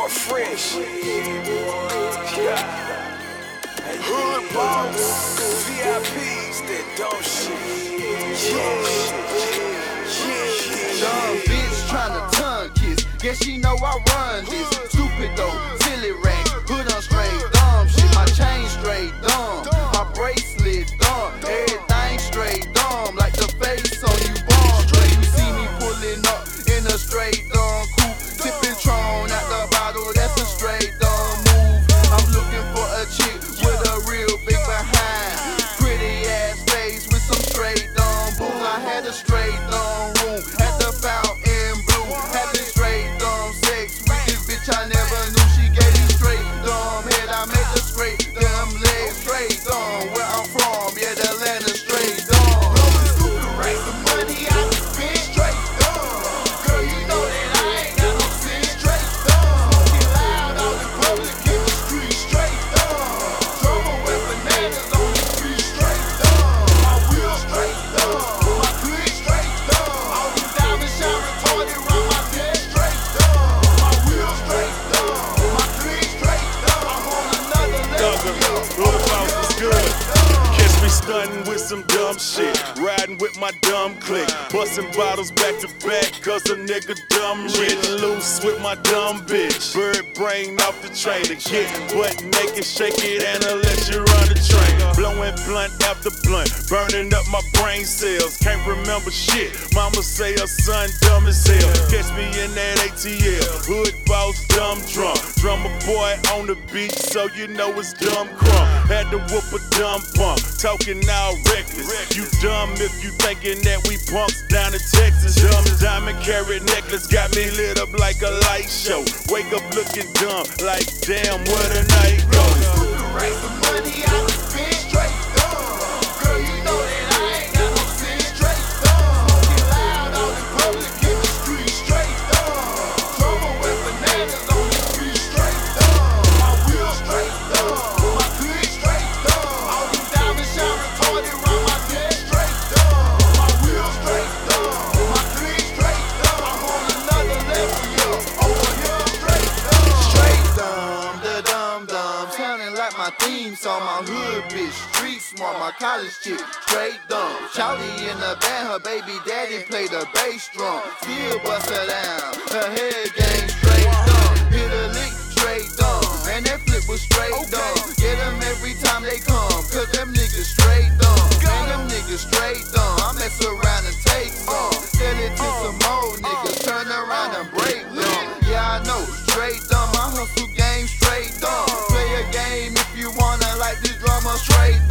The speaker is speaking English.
Start fresh. Yeah. Hood boss, VIPs that don't shit. Dumb bitch tryna tongue kiss. Guess she know I run this. Stupid though, silly rack. Hood on straight dumb shit. My chain straight dumb. My bracelet dumb. Everything straight dumb. Like the face on you bomb. You see me pulling up in a straight dumb coupe. Tipping Tron at the bottle. That's a straight dumb move. I'm looking for a chick with a real big behind. Pretty ass face with some straight dumb boom. I had a straight dumb room at the fountain blue. Having straight dumb sex with this bitch I never knew. She gave me straight dumb head. I made the straight dumb legs straight dumb. Where I'm from, yeah, the land is straight dumb. Rolling stupid racks of money I spend straight dumb. Girl, you know that I ain't got no sin. Straight dumb. Smoking loud out in public in the street. Straight dumb. Drama with bananas on the street. Straight dumb. My wheels straight dumb. My clique straight dumb. All these diamonds shine retarded round my neck. Straight dumb. My wheels straight dumb. My clique straight dumb. I'm on another level. Hood boss was good. Catch me stunting with some dumb shit. Riding with my dumb clique. Busting bottles back to back cause a nigga dumb rich. Getting loose with my dumb bitch. Bird brain off the train to get butt naked, shake it and I'll let you run the train. Blowing blunt after blunt. Burning up my brain cells. Can't remember shit. Mama say her son dumb as hell. Catch me in that ATL. Hood boss dumb drunk. Drummer boy on the beach so you know it's dumb crump. Had to whoop a dumb pump. Talking all reckless. You dumb if you thinking that we punks down in Texas. Dumb diamond carat necklace got me lit up like a light show. Wake up looking dumb like damn where the night goes. Stupid racks of money I spend straight dumb. Girl, you know that I ain't got no sin. Straight dumb. Smoking loud out in public in the street. Straight dumb. Drama with bananas on the street. Straight dumb. My wheels straight dumb. My clique straight dumb. All these diamonds shine retarded round my neck. Straight dumb. My wheels straight dumb. My clique straight dumb. I'm on another level, yeah. Over here, straight dumb. Straight dumb, the dumb dumb. Sounding like my theme song. My hood bitch, street smart. My college chick, straight dumb. Shawty in the band, her baby daddy play the bass drum. Still bust her down, her head game straight dumb. Hit a lick, straight dumb. Man, that flip was straight dumb. Get them every time they come, cause them niggas straight dumb. Man, them niggas straight dumb. I mess around and take some. Sell it to some old niggas, turn around and break them. Yeah, I know, straight dumb. My hustle game straight dumb. Play a game if you wanna, like this drama straight